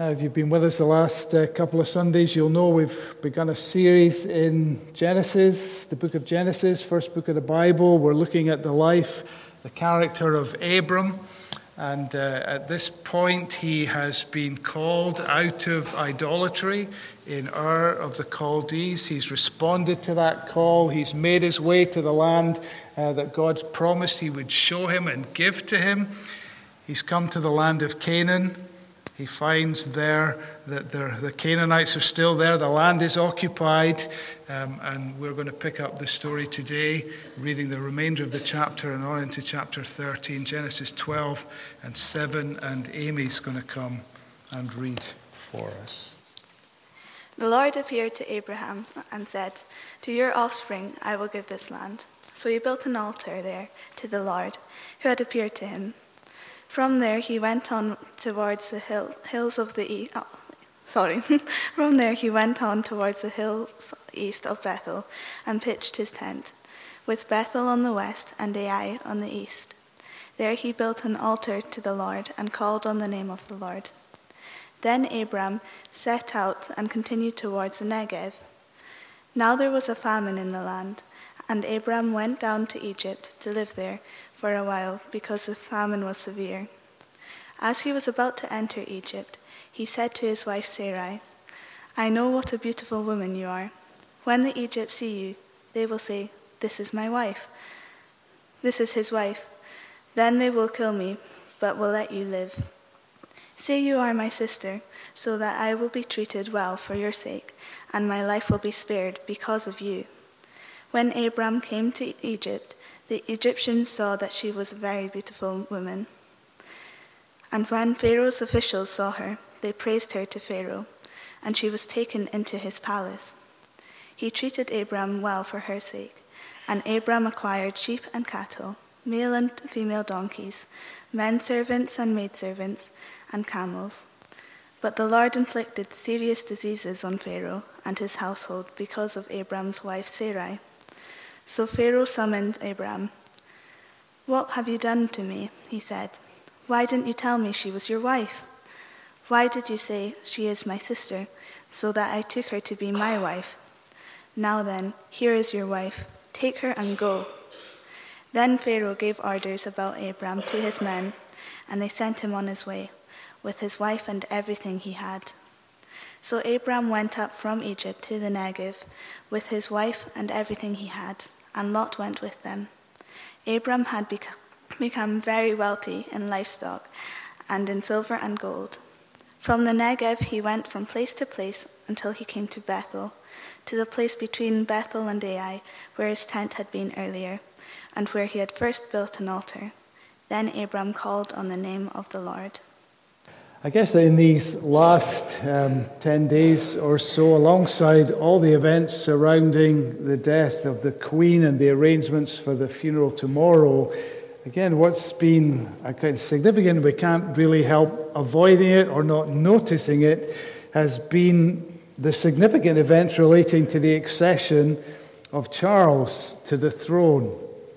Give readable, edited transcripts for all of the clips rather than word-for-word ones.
If you've been with us the last couple of Sundays, you'll know we've begun a series in Genesis, the book of Genesis, first book of the Bible. We're looking at the life, the character of Abram. And at this point, he has been called out of idolatry in Ur of the Chaldees. He's responded to that call. He's made his way to the land that God's promised he would show him and give to him. He's come to the land of Canaan. He finds there that the Canaanites are still there. The land is occupied. And we're going to pick up the story today, reading the remainder of the chapter and on into chapter 13, Genesis 12 and 7. And Amy's going to come and read for us. The Lord appeared to Abraham and said, "To your offspring I will give this land." So he built an altar there to the Lord, who had appeared to him. From there he went on towards the hills of the east. From there he went on towards the hills east of Bethel, and pitched his tent, with Bethel on the west and Ai on the east. There he built an altar to the Lord, and called on the name of the Lord. Then Abram set out and continued towards the Negev. Now there was a famine in the land, and Abram went down to Egypt to live there for a while, because the famine was severe. As he was about to enter Egypt, he said to his wife Sarai, "I know what a beautiful woman you are. When the Egyptians see you, they will say, 'This is my wife. This is his wife.' Then they will kill me, but will let you live. Say you are my sister, so that I will be treated well for your sake, and my life will be spared because of you." When Abram came to Egypt, the Egyptians saw that she was a very beautiful woman. And when Pharaoh's officials saw her, they praised her to Pharaoh, and she was taken into his palace. He treated Abram well for her sake, and Abram acquired sheep and cattle, male and female donkeys, men servants and maidservants, and camels. But the Lord inflicted serious diseases on Pharaoh and his household because of Abram's wife Sarai. So Pharaoh summoned Abram. "What have you done to me?" he said. "Why didn't you tell me she was your wife? Why did you say, 'She is my sister,' so that I took her to be my wife? Now then, here is your wife. Take her and go." Then Pharaoh gave orders about Abram to his men, and they sent him on his way, with his wife and everything he had. So Abram went up from Egypt to the Negev, with his wife and everything he had, and Lot went with them. Abram had become very wealthy in livestock and in silver and gold. From the Negev he went from place to place until he came to Bethel, to the place between Bethel and Ai, where his tent had been earlier, and where he had first built an altar. Then Abram called on the name of the Lord. I guess that in these last 10 days or so, alongside all the events surrounding the death of the Queen and the arrangements for the funeral tomorrow, again, what's been significant, we can't really help avoiding it or not noticing it, has been the significant events relating to the accession of Charles to the throne.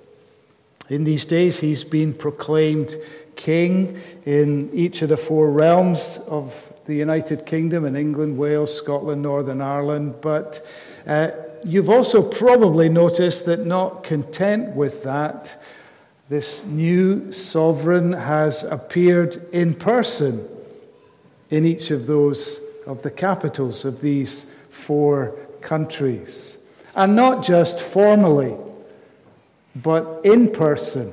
In these days, he's been proclaimed king in each of the four realms of the United Kingdom, in England, Wales, Scotland, Northern Ireland. But you've also probably noticed that, not content with that, this new sovereign has appeared in person in each of the capitals of these four countries. And not just formally, but in person.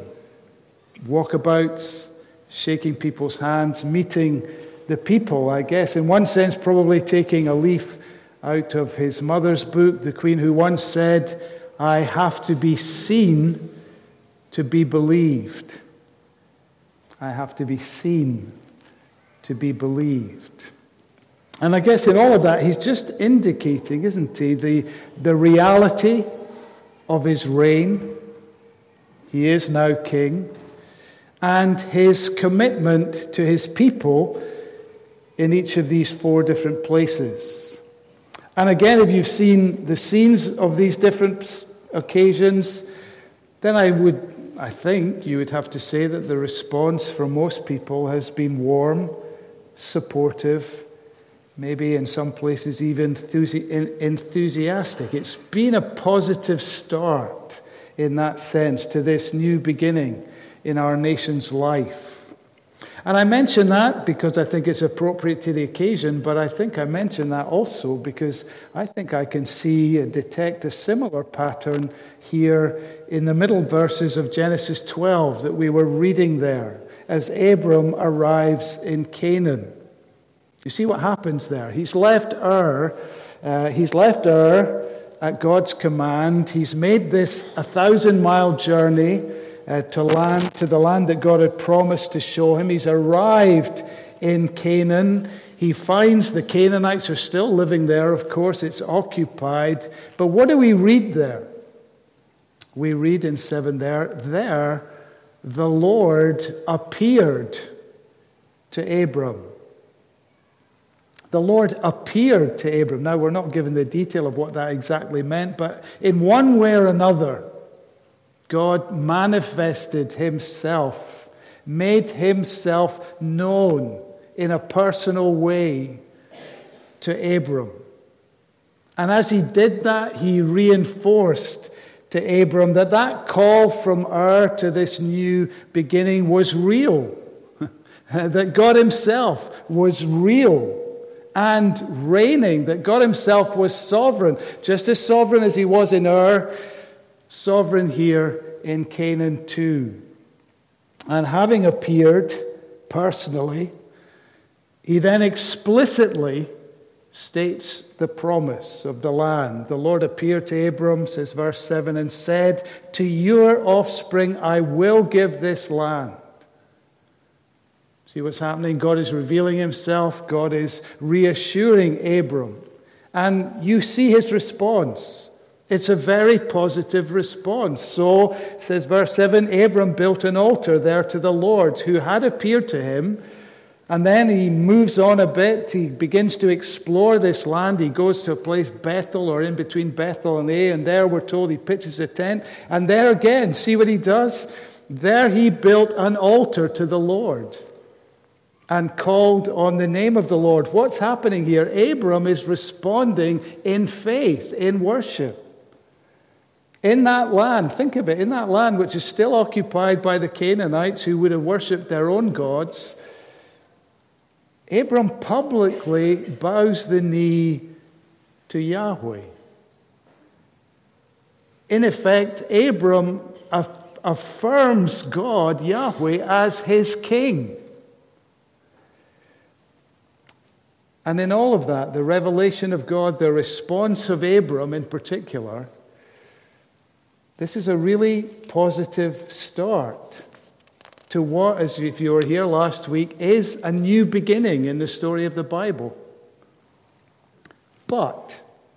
Walkabouts, shaking people's hands, meeting the people, I guess, in one sense, probably taking a leaf out of his mother's book, the Queen, who once said, "I have to be seen to be believed." I have to be seen to be believed. And I guess in all of that, he's just indicating, isn't he, the reality of his reign. He is now king. And his commitment to his people in each of these four different places. And again, if you've seen the scenes of these different occasions, then I think you would have to say that the response from most people has been warm, supportive, maybe in some places even enthusiastic. It's been a positive start in that sense to this new beginning in our nation's life. And I mention that because I think it's appropriate to the occasion, but I think I mention that also because I think I can see and detect a similar pattern here in the middle verses of Genesis 12 that we were reading there as Abram arrives in Canaan. You see what happens there? He's left Ur at God's command. He's made this 1,000-mile journey to the land that God had promised to show him. He's arrived in Canaan. He finds the Canaanites are still living there. Of course, it's occupied. But what do we read there? We read in 7 there, the Lord appeared to Abram. The Lord appeared to Abram. Now, we're not given the detail of what that exactly meant, but in one way or another, God manifested himself, made himself known in a personal way to Abram. And as he did that, he reinforced to Abram that call from Ur to this new beginning was real, that God himself was real and reigning, that God himself was sovereign, just as sovereign as he was in Ur, sovereign here in Canaan too. And having appeared personally, he then explicitly states the promise of the land. The Lord appeared to Abram, says verse 7, and said, "To your offspring I will give this land." See what's happening? God is revealing himself. God is reassuring Abram. And you see his response. It's a very positive response. So, says verse 7, Abram built an altar there to the Lord who had appeared to him. And then he moves on a bit. He begins to explore this land. He goes to a place, Bethel, or in between Bethel and Ai. And there we're told he pitches a tent. And there again, see what he does? There he built an altar to the Lord and called on the name of the Lord. What's happening here? Abram is responding in faith, in worship. In that land, think of it, in that land which is still occupied by the Canaanites who would have worshipped their own gods, Abram publicly bows the knee to Yahweh. In effect, Abram affirms God, Yahweh, as his king. And in all of that, the revelation of God, the response of Abram in particular, this is a really positive start to what, as if you were here last week, is a new beginning in the story of the Bible. But,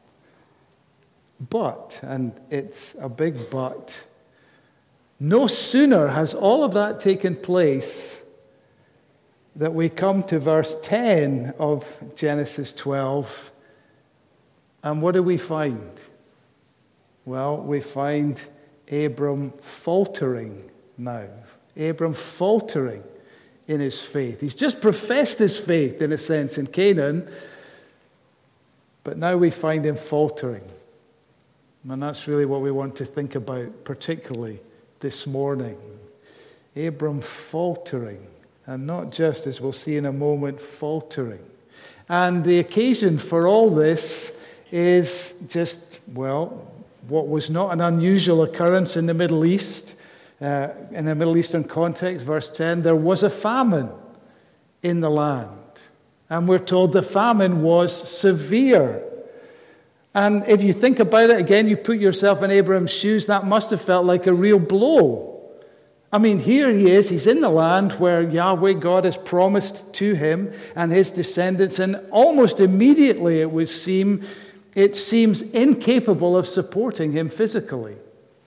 and it's a big but, no sooner has all of that taken place that we come to verse 10 of Genesis 12, and what do we find? Well, we find Abram faltering now. Abram faltering in his faith. He's just professed his faith, in a sense, in Canaan, but now we find him faltering. And that's really what we want to think about, particularly this morning. Abram faltering. And not just, as we'll see in a moment, faltering. And the occasion for all this is just, well, what was not an unusual occurrence in the Middle East. In a Middle Eastern context, verse 10, there was a famine in the land. And we're told the famine was severe. And if you think about it, again, you put yourself in Abraham's shoes, that must have felt like a real blow. I mean, here he is, he's in the land where Yahweh, God, has promised to him and his descendants, and almost immediately it seems incapable of supporting him physically.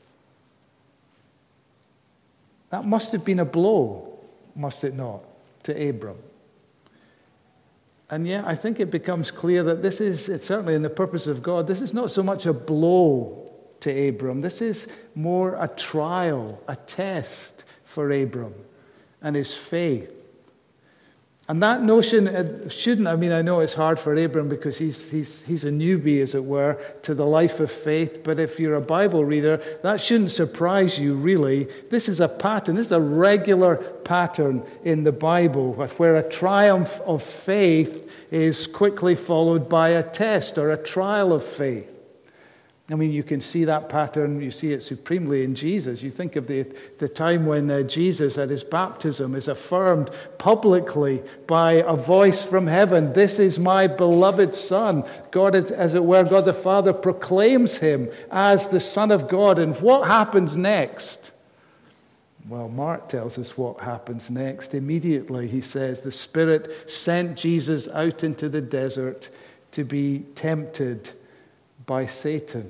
That must have been a blow, must it not, to Abram? And yet, I think it becomes clear that it's certainly in the purpose of God, this is not so much a blow to Abram. This is more a trial, a test for Abram and his faith. And that notion shouldn't, I know it's hard for Abram because he's a newbie, as it were, to the life of faith. But if you're a Bible reader, that shouldn't surprise you, really. This is a pattern. This is a regular pattern in the Bible where a triumph of faith is quickly followed by a test or a trial of faith. You can see that pattern, you see it supremely in Jesus. You think of the time when Jesus at his baptism is affirmed publicly by a voice from heaven, "This is my beloved Son." God, as it were, God the Father proclaims him as the Son of God. And what happens next? Well, Mark tells us what happens next. Immediately, he says, the Spirit sent Jesus out into the desert to be tempted by Satan.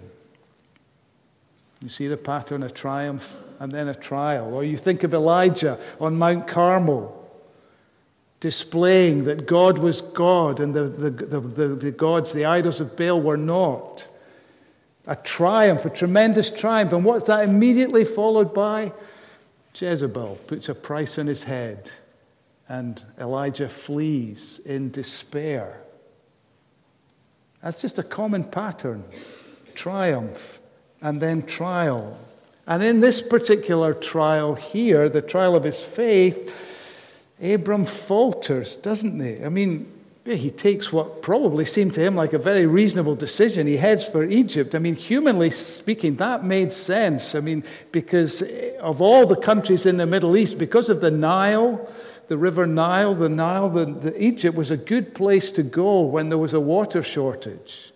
You see the pattern, a triumph and then a trial. Or you think of Elijah on Mount Carmel, displaying that God was God and the gods, the idols of Baal, were not. A triumph, a tremendous triumph. And what's that immediately followed by? Jezebel puts a price on his head, and Elijah flees in despair. That's just a common pattern. Triumph and then trial. And in this particular trial here, the trial of his faith, Abram falters, doesn't he? He takes what probably seemed to him like a very reasonable decision. He heads for Egypt. Humanly speaking, that made sense. Because of all the countries in the Middle East, because of the Nile, the river Nile, Egypt was a good place to go when there was a water shortage.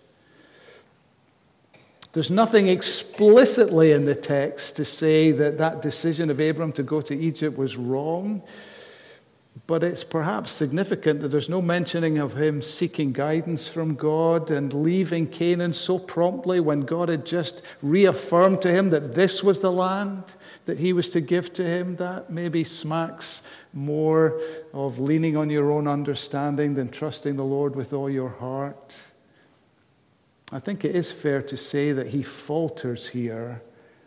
There's nothing explicitly in the text to say that decision of Abram to go to Egypt was wrong, but it's perhaps significant that there's no mentioning of him seeking guidance from God and leaving Canaan so promptly when God had just reaffirmed to him that this was the land that he was to give to him. That maybe smacks more of leaning on your own understanding than trusting the Lord with all your heart. I think it is fair to say that he falters here.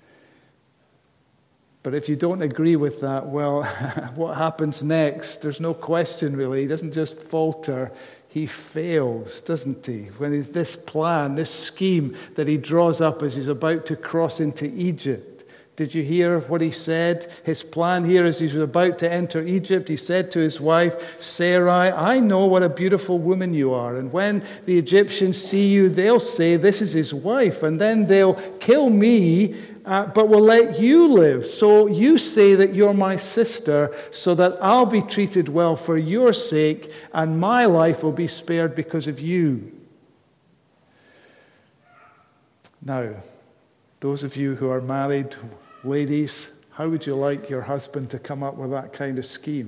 But if you don't agree with that, well, what happens next? There's no question, really. He doesn't just falter, he fails, doesn't he? When this plan, this scheme that he draws up as he's about to cross into Egypt. Did you hear what he said? His plan here as he was about to enter Egypt, he said to his wife, Sarai, "I know what a beautiful woman you are. And when the Egyptians see you, they'll say, 'This is his wife.' And then they'll kill me, but will let you live. So you say that you're my sister, so that I'll be treated well for your sake, and my life will be spared because of you." Now, those of you who are married, ladies, how would you like your husband to come up with that kind of scheme?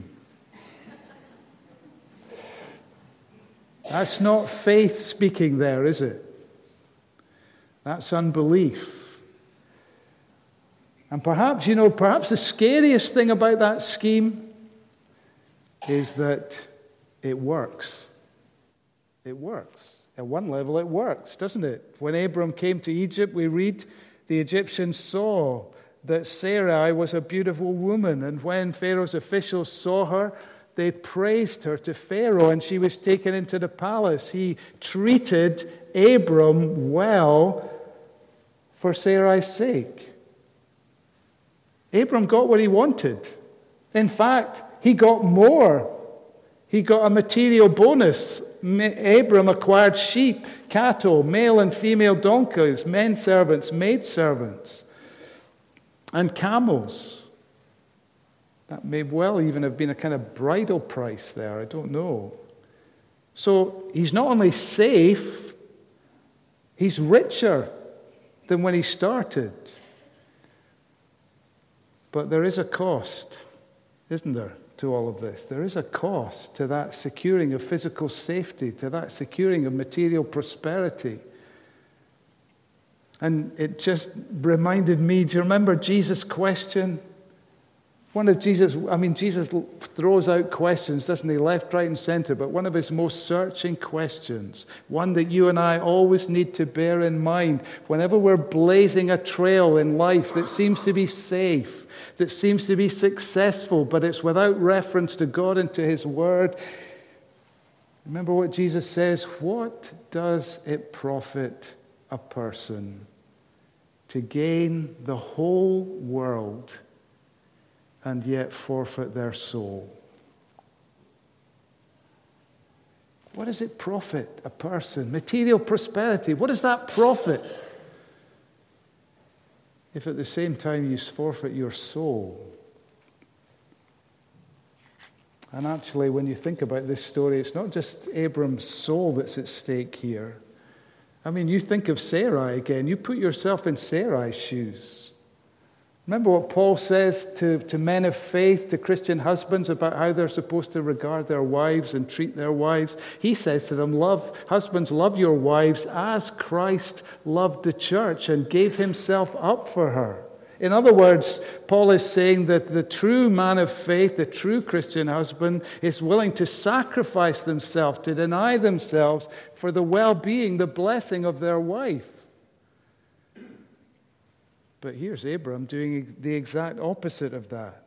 That's not faith speaking there, is it? That's unbelief. And perhaps the scariest thing about that scheme is that it works. It works. At one level, it works, doesn't it? When Abram came to Egypt, we read, the Egyptians saw that Sarai was a beautiful woman. And when Pharaoh's officials saw her, they praised her to Pharaoh, and she was taken into the palace. He treated Abram well for Sarai's sake. Abram got what he wanted. In fact, he got more. He got a material bonus. Abram acquired sheep, cattle, male and female donkeys, men servants, maid servants, and camels. That may well even have been a kind of bridal price there. I don't know. So he's not only safe, he's richer than when he started. But there is a cost, isn't there, to all of this? There is a cost to that securing of physical safety, to that securing of material prosperity. And it just reminded me, do you remember Jesus' question? Jesus throws out questions, doesn't he? Left, right, and center. But one of his most searching questions, one that you and I always need to bear in mind whenever we're blazing a trail in life that seems to be safe, that seems to be successful, but it's without reference to God and to his word. Remember what Jesus says, what does it profit a person to gain the whole world and yet forfeit their soul? What does it profit a person? Material prosperity, what does that profit if at the same time you forfeit your soul? And actually, when you think about this story, it's not just Abram's soul that's at stake here. I mean, you think of Sarai again. You put yourself in Sarai's shoes. Remember what Paul says to men of faith, to Christian husbands, about how they're supposed to regard their wives and treat their wives. He says to them, husbands, love your wives as Christ loved the church and gave himself up for her. In other words, Paul is saying that the true man of faith, the true Christian husband, is willing to sacrifice themselves, to deny themselves for the well-being, the blessing of their wife. But here's Abram doing the exact opposite of that.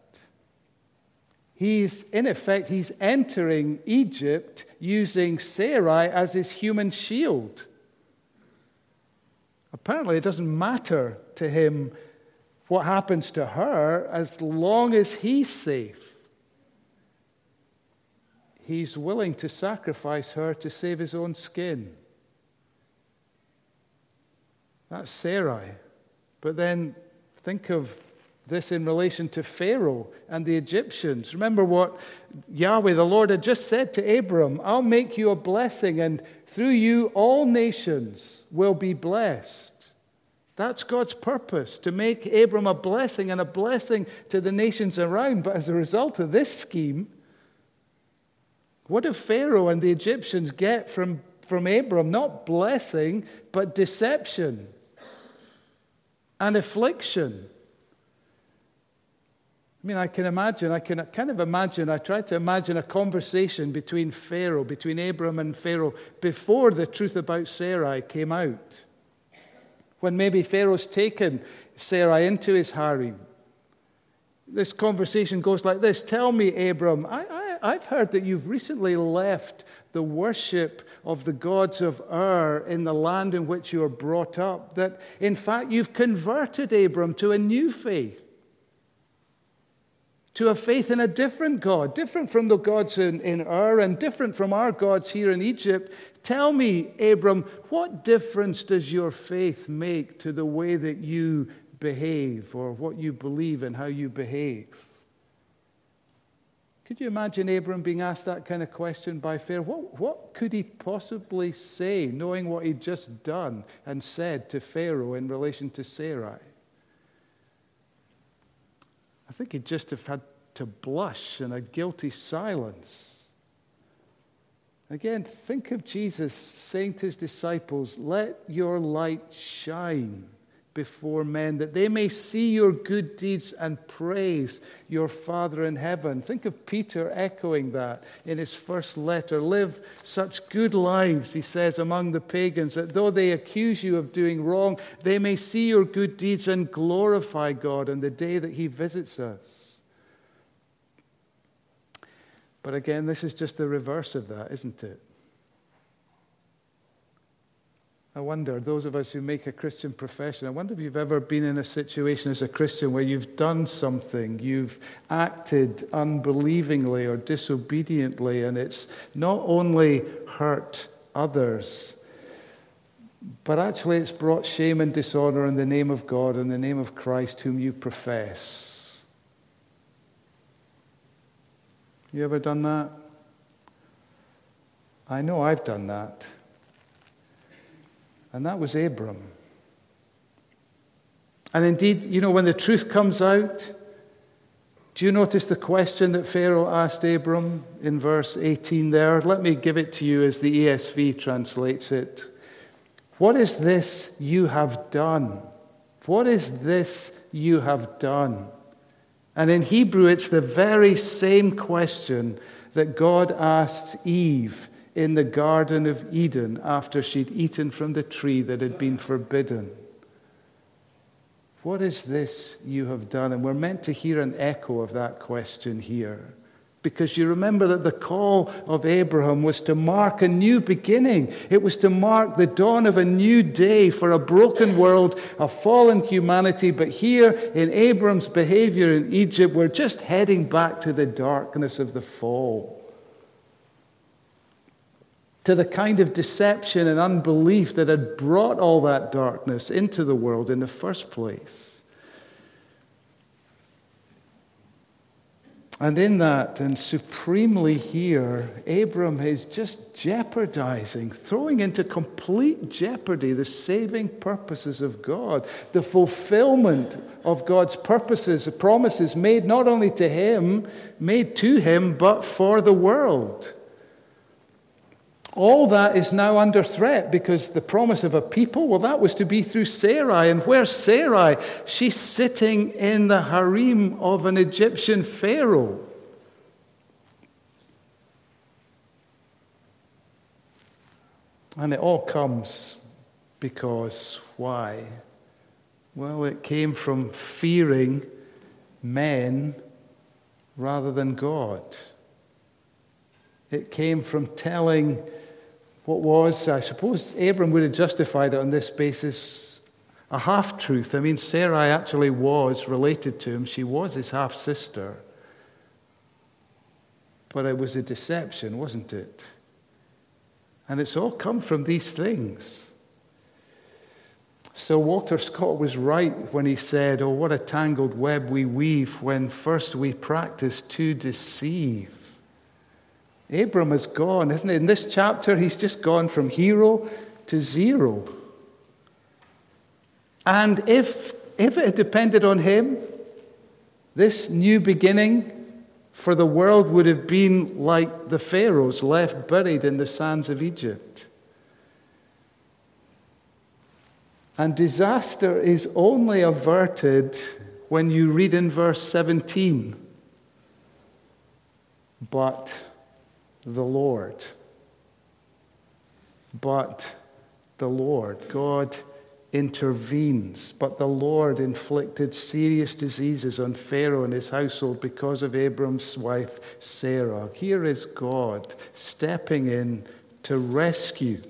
He's entering Egypt using Sarai as his human shield. Apparently, it doesn't matter to him what happens to her as long as he's safe. He's willing to sacrifice her to save his own skin. That's Sarai. But then think of this in relation to Pharaoh and the Egyptians. Remember what Yahweh, the Lord, had just said to Abram, I'll make you a blessing, and through you all nations will be blessed. That's God's purpose, to make Abram a blessing and a blessing to the nations around. But as a result of this scheme, what do Pharaoh and the Egyptians get from Abram? Not blessing, but deception and affliction. I mean, I tried to imagine a conversation between Abram and Pharaoh before the truth about Sarai came out. When maybe Pharaoh's taken Sarai into his harem. This conversation goes like this. Tell me, Abram, I've heard that you've recently left the worship of the gods of Ur in the land in which you were brought up. That, in fact, you've converted Abram to a new faith. To a faith in a different God, different from the gods in Ur and different from our gods here in Egypt. Tell me, Abram, what difference does your faith make to the way that you behave or what you believe and how you behave? Could you imagine Abram being asked that kind of question by Pharaoh? What could he possibly say, knowing what he'd just done and said to Pharaoh in relation to Sarai? I think he'd just have had to blush in a guilty silence. Again, think of Jesus saying to his disciples, let your light shine before men, that they may see your good deeds and praise your Father in heaven. Think of Peter echoing that in his first letter. Live such good lives, he says, among the pagans, that though they accuse you of doing wrong, they may see your good deeds and glorify God on the day that he visits us. But again, this is just the reverse of that, isn't it? I wonder, those of us who make a Christian profession, I wonder if you've ever been in a situation as a Christian where you've done something, you've acted unbelievingly or disobediently, and it's not only hurt others, but actually it's brought shame and dishonor in the name of God, in the name of Christ whom you profess. You ever done that? I know I've done that. And that was Abram. And indeed, when the truth comes out, do you notice the question that Pharaoh asked Abram in verse 18 there? Let me give it to you as the ESV translates it. What is this you have done? What is this you have done? And in Hebrew, it's the very same question that God asked Eve in the Garden of Eden after she'd eaten from the tree that had been forbidden. What is this you have done? And we're meant to hear an echo of that question here Because you remember that the call of Abraham was to mark a new beginning. It was to mark the dawn of a new day for a broken world, a fallen humanity. But here in Abram's behavior in Egypt, we're just heading back to the darkness of the fall, to the kind of deception and unbelief that had brought all that darkness into the world in the first place. And in that, and supremely here, Abram is just jeopardizing, throwing into complete jeopardy the saving purposes of God, the fulfillment of God's purposes, the promises made not only to him, but for the world. All that is now under threat because the promise of a people, well, that was to be through Sarai. And where's Sarai? She's sitting in the harem of an Egyptian pharaoh. And it all comes because why? Well, it came from fearing men rather than God. It came from telling what was, I suppose Abram would have justified it on this basis, a half-truth. I mean, Sarai actually was related to him. She was his half-sister. But it was a deception, wasn't it? And it's all come from these things. So Walter Scott was right when he said, oh, what a tangled web we weave when first we practice to deceive. Abram has gone, isn't it? In this chapter, he's just gone from hero to zero. And if it had depended on him, this new beginning for the world would have been like the pharaohs left buried in the sands of Egypt. And disaster is only averted when you read in verse 17. But the Lord. But the Lord. God intervenes. But the Lord inflicted serious diseases on Pharaoh and his household because of Abram's wife, Sarah. Here is God stepping in to rescue.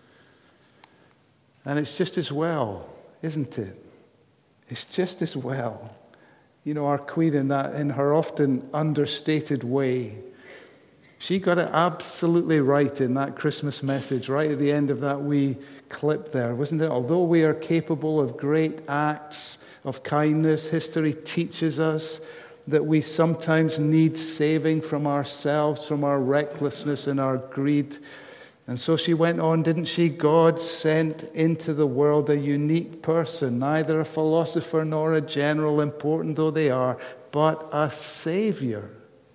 And it's just as well, isn't it? It's just as well. You know, our Queen in her often understated way, she got it absolutely right in that Christmas message, right at the end of that wee clip there, wasn't it? Although we are capable of great acts of kindness, history teaches us that we sometimes need saving from ourselves, from our recklessness and our greed. And so she went on, didn't she? God sent into the world a unique person, neither a philosopher nor a general, important though they are, but a Savior.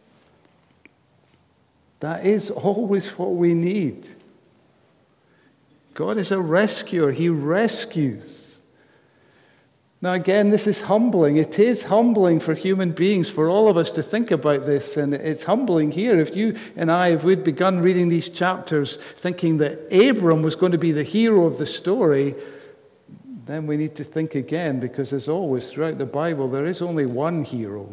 That is always what we need. God is a rescuer. He rescues. Now again, this is humbling. It is humbling for human beings, for all of us to think about this. And it's humbling here. If you and I, if we'd begun reading these chapters thinking that Abram was going to be the hero of the story, then we need to think again, because as always throughout the Bible, there is only one hero.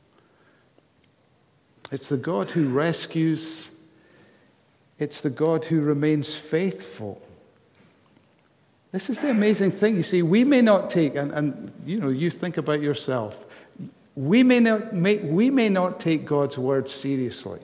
It's the God who rescues. It's the God who remains faithful. This is the amazing thing. You see, we may not take, and you know, you think about yourself. We may not take God's word seriously.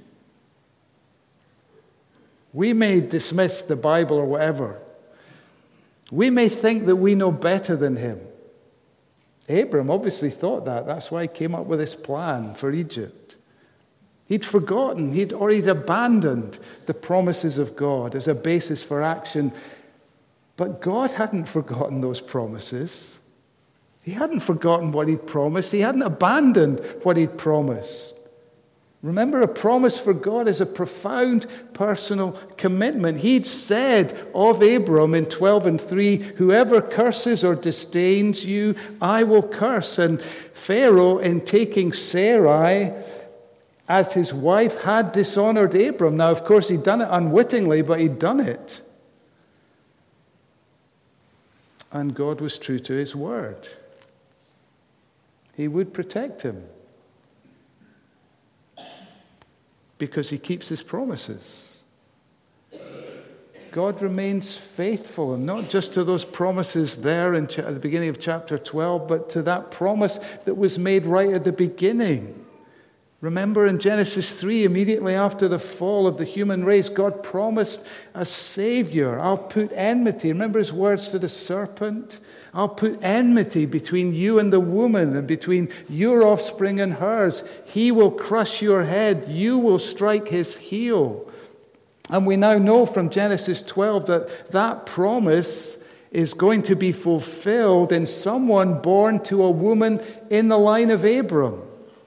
We may dismiss the Bible or whatever. We may think that we know better than him. Abram obviously thought that. That's why he came up with this plan for Egypt. He'd forgotten, he'd abandoned the promises of God as a basis for action. But God hadn't forgotten those promises. He hadn't forgotten what he'd promised. He hadn't abandoned what he'd promised. Remember, a promise for God is a profound personal commitment. He'd said of Abram in 12:3, whoever curses or disdains you, I will curse. And Pharaoh, in taking Sarai as his wife, had dishonored Abram. Now, of course, he'd done it unwittingly, but he'd done it. And God was true to his word. He would protect him. because he keeps his promises. God remains faithful, and not just to those promises there at the beginning of chapter 12, but to that promise that was made right at the beginning. Remember in Genesis 3, immediately after the fall of the human race, God promised a Savior. I'll put enmity. Remember his words to the serpent? I'll put enmity between you and the woman, and between your offspring and hers. He will crush your head. You will strike his heel. And we now know from Genesis 12 that that promise is going to be fulfilled in someone born to a woman in the line of Abram.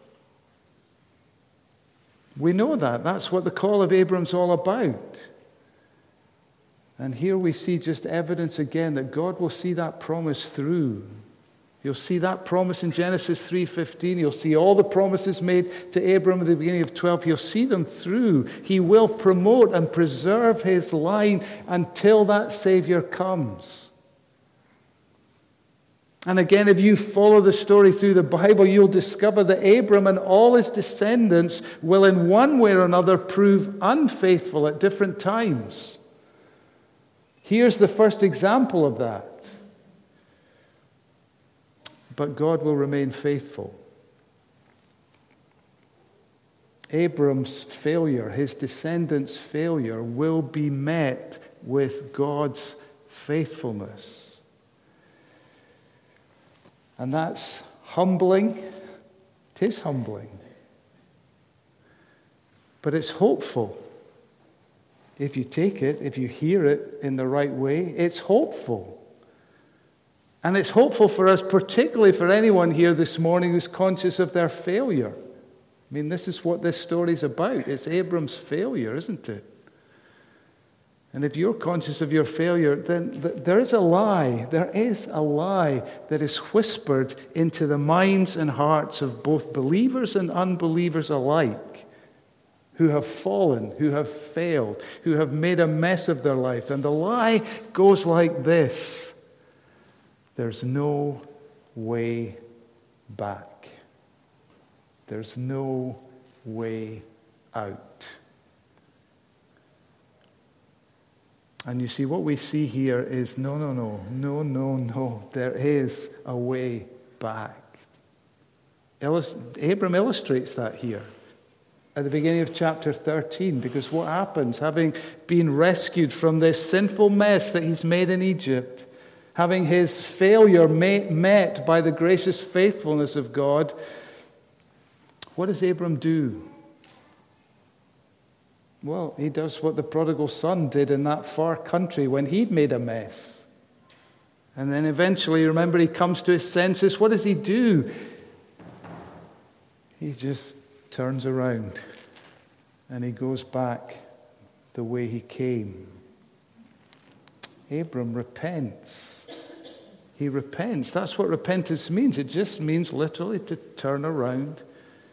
We know that. That's what the call of Abram's all about. And here we see just evidence again that God will see that promise through. You'll see that promise in Genesis 3:15. You'll see all the promises made to Abram at the beginning of 12. You'll see them through. He will promote and preserve his line until that Savior comes. And again, if you follow the story through the Bible, you'll discover that Abram and all his descendants will in one way or another prove unfaithful at different times. Here's the first example of that. But God will remain faithful. Abram's failure, his descendants' failure, will be met with God's faithfulness. And that's humbling. It is humbling. But it's hopeful. If you take it, if you hear it in the right way, it's hopeful. And it's hopeful for us, particularly for anyone here this morning who's conscious of their failure. I mean, this is what this story's about. It's Abram's failure, isn't it? And if you're conscious of your failure, then there is a lie. There is a lie that is whispered into the minds and hearts of both believers and unbelievers alike, who have fallen, who have failed, who have made a mess of their life. And the lie goes like this: there's no way back. There's no way out. And you see, what we see here is no. There is a way back. Abram illustrates that here at the beginning of chapter 13, because what happens, having been rescued from this sinful mess that he's made in Egypt, having his failure met by the gracious faithfulness of God, what does Abram do? Well, he does what the prodigal son did in that far country when he'd made a mess. And then eventually, remember, he comes to his senses. What does he do? He just turns around and he goes back the way he came. Abram repents. He repents. That's what repentance means. It just means literally to turn around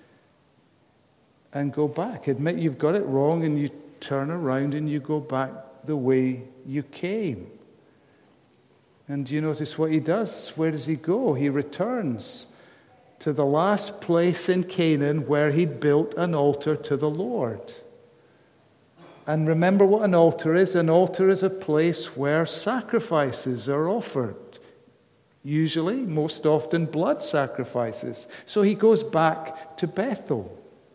and go back. Admit you've got it wrong, and you turn around and you go back the way you came. And do you notice what he does? Where does he go? He returns to the last place in Canaan where he'd built an altar to the Lord. And remember what an altar is. An altar is a place where sacrifices are offered. Usually, most often, blood sacrifices. So he goes back to Bethel.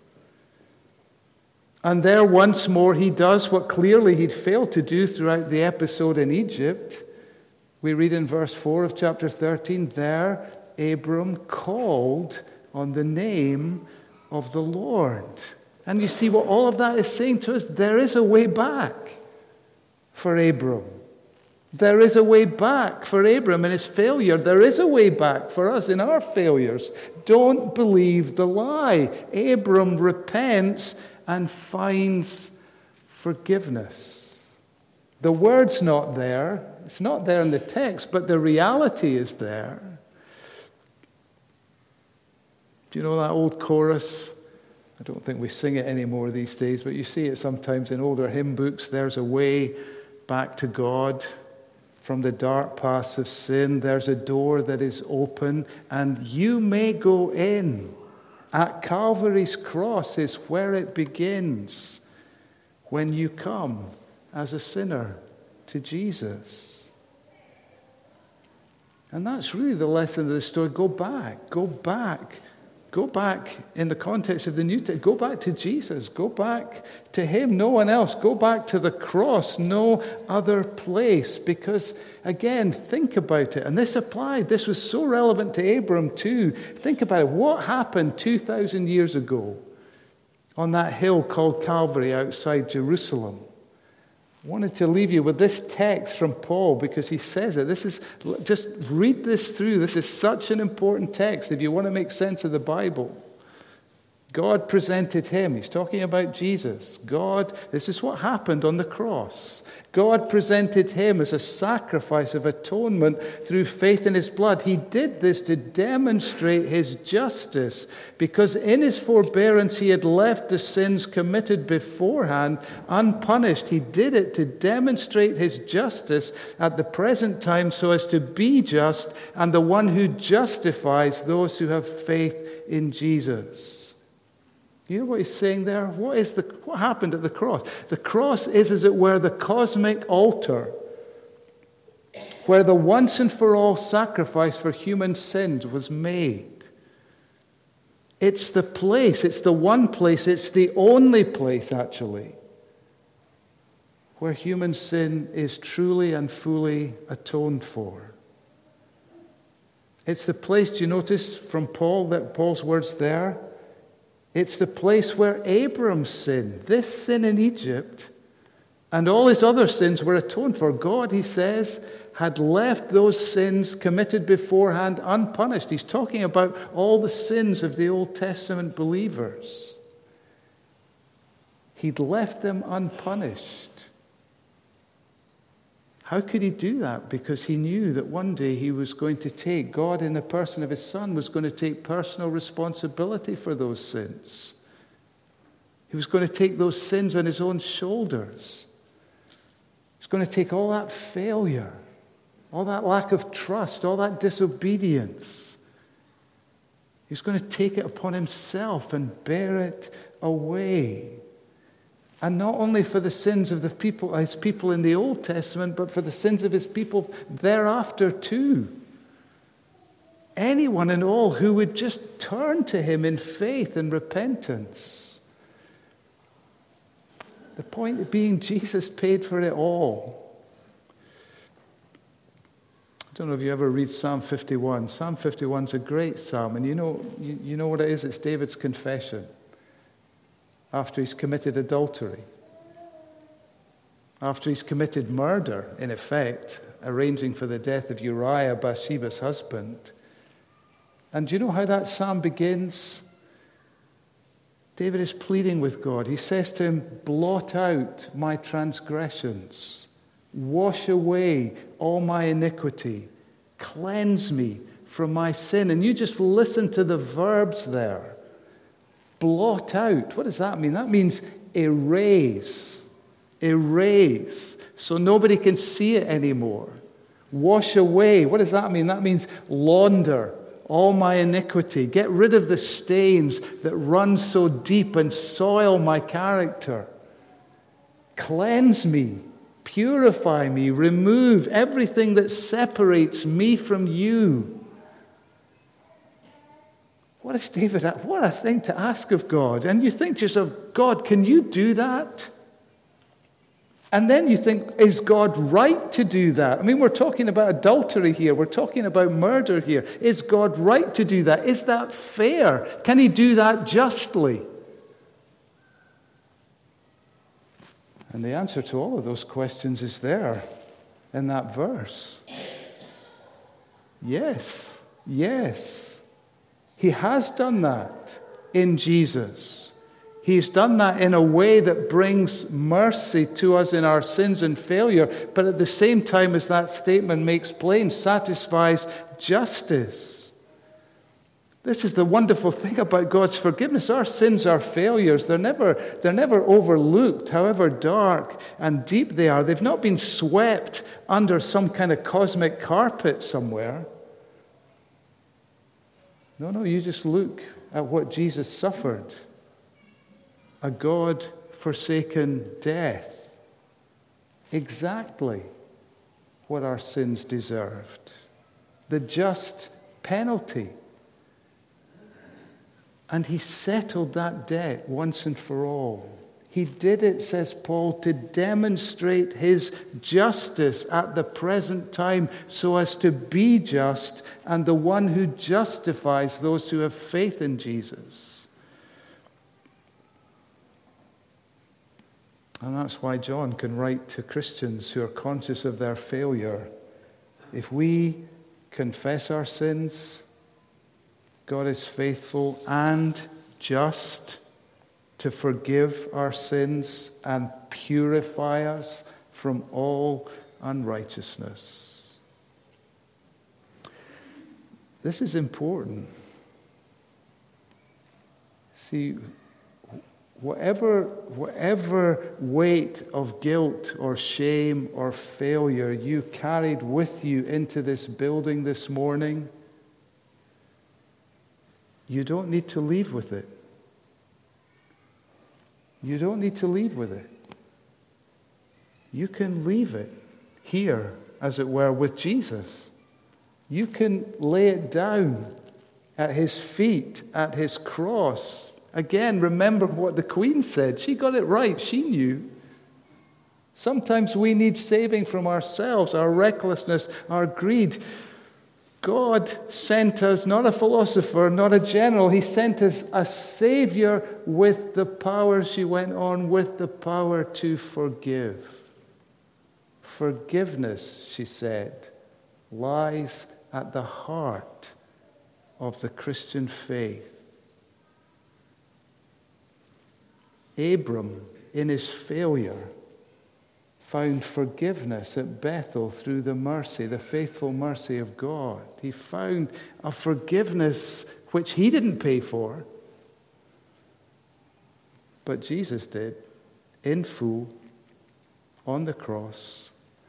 And there once more he does what clearly he'd failed to do throughout the episode in Egypt. We read in verse 4 of chapter 13, there Abram called on the name of the Lord. And you see what all of that is saying to us? There is a way back for Abram. There is a way back for Abram in his failure. There is a way back for us in our failures. Don't believe the lie. Abram repents and finds forgiveness. The word's not there. It's not there in the text, but the reality is there. Do you know that old chorus? I don't think we sing it anymore these days, but you see it sometimes in older hymn books. There's a way back to God from the dark paths of sin. There's a door that is open, and you may go in. At Calvary's cross is where it begins when you come as a sinner to Jesus. And that's really the lesson of the story. Go back in the context of the New Testament. Go back to Jesus. Go back to him, no one else. Go back to the cross, no other place. Because, again, think about it. And this was so relevant to Abram too. Think about it. What happened 2,000 years ago on that hill called Calvary outside Jerusalem? I wanted to leave you with this text from Paul because he says it. Just read this through. This is such an important text if you want to make sense of the Bible. God presented him. He's talking about Jesus. This is what happened on the cross. God presented him as a sacrifice of atonement through faith in his blood. He did this to demonstrate his justice because in his forbearance he had left the sins committed beforehand unpunished. He did it to demonstrate his justice at the present time so as to be just and the one who justifies those who have faith in Jesus. You know what he's saying there? What happened at the cross? The cross is, as it were, the cosmic altar where the once and for all sacrifice for human sins was made. It's the place, it's the one place, it's the only place, actually, where human sin is truly and fully atoned for. It's the place, do you notice from Paul's words there? It's the place where Abram's sin, this sin in Egypt, and all his other sins were atoned for. God, he says, had left those sins committed beforehand unpunished. He's talking about all the sins of the Old Testament believers. He'd left them unpunished. How could he do that? Because he knew that one day he was going to take, God in the person of his Son was going to take personal responsibility for those sins. He was going to take those sins on his own shoulders. He's going to take all that failure, all that lack of trust, all that disobedience. He's going to take it upon himself and bear it away. And not only for the sins of his people in the Old Testament, but for the sins of his people thereafter too. Anyone and all who would just turn to him in faith and repentance. The point being, Jesus paid for it all. I don't know if you ever read Psalm 51. Psalm 51 is a great psalm, and you know what it is? It's David's confession. After he's committed adultery, after he's committed murder, in effect, arranging for the death of Uriah, Bathsheba's husband. And do you know how that psalm begins? David is pleading with God. He says to him, blot out my transgressions, wash away all my iniquity, cleanse me from my sin. And you just listen to the verbs there. Blot out. What does that mean? That means erase. Erase. So nobody can see it anymore. Wash away. What does that mean? That means launder all my iniquity. Get rid of the stains that run so deep and soil my character. Cleanse me. Purify me. Remove everything that separates me from you. What is David at? What a thing to ask of God. And you think to yourself, God, can you do that? And then you think, is God right to do that? I mean, we're talking about adultery here. We're talking about murder here. Is God right to do that? Is that fair? Can he do that justly? And the answer to all of those questions is there in that verse. Yes, yes. He has done that in Jesus. He's done that in a way that brings mercy to us in our sins and failure, but at the same time, as that statement makes plain, satisfies justice. This is the wonderful thing about God's forgiveness. Our sins, our failures, they're never overlooked, however dark and deep they are. They've not been swept under some kind of cosmic carpet somewhere. No, you just look at what Jesus suffered. A God-forsaken death. Exactly what our sins deserved. The just penalty. And he settled that debt once and for all. He did it, says Paul, to demonstrate his justice at the present time so as to be just and the one who justifies those who have faith in Jesus. And that's why John can write to Christians who are conscious of their failure. If we confess our sins, God is faithful and just to forgive our sins and purify us from all unrighteousness. This is important. See, whatever weight of guilt or shame or failure you carried with you into this building this morning, you don't need to leave with it. You don't need to leave with it. You can leave it here, as it were, with Jesus. You can lay it down at his feet, at his cross. Again, remember what the Queen said. She got it right. She knew. Sometimes we need saving from ourselves, our recklessness, our greed. God sent us not a philosopher, not a general. He sent us a Savior with the power, she went on, with the power to forgive. Forgiveness, she said, lies at the heart of the Christian faith. Abram, in his failure, found forgiveness at Bethel through the mercy, the faithful mercy of God. He found a forgiveness which he didn't pay for, but Jesus did, in full, on the cross.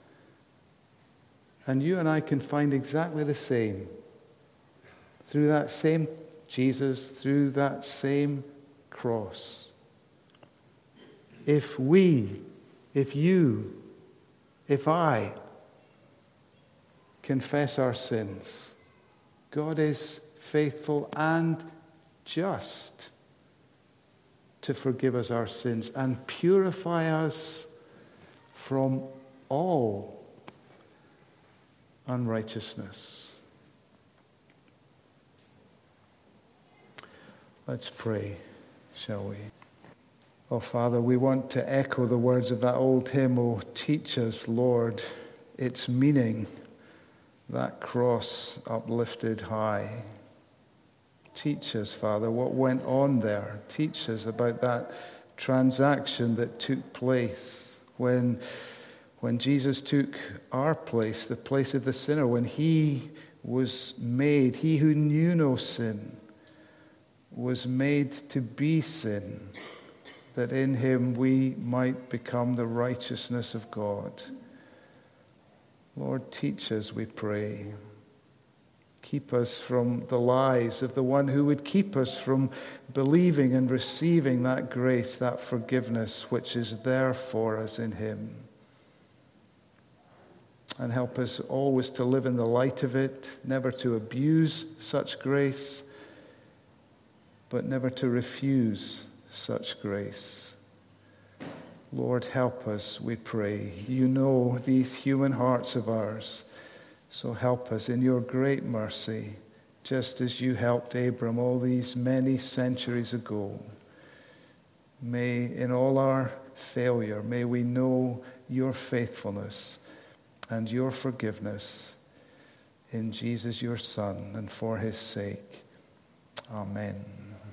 And you and I can find exactly the same through that same Jesus, through that same cross. If you, if I confess our sins, God is faithful and just to forgive us our sins and purify us from all unrighteousness. Let's pray, shall we? Oh, Father, we want to echo the words of that old hymn, "Oh, teach us, Lord, its meaning, that cross uplifted high." Teach us, Father, what went on there. Teach us about that transaction that took place when Jesus took our place, the place of the sinner, when he was made, he who knew no sin, was made to be sin, that in him we might become the righteousness of God. Lord, teach us, we pray. Keep us from the lies of the one who would keep us from believing and receiving that grace, that forgiveness which is there for us in him. And help us always to live in the light of it, never to abuse such grace, but never to refuse such grace. Lord, help us, we pray. You know these human hearts of ours, so help us in your great mercy, just as you helped Abram all these many centuries ago. May, in all our failure, may we know your faithfulness and your forgiveness in Jesus, your Son, and for his sake. Amen.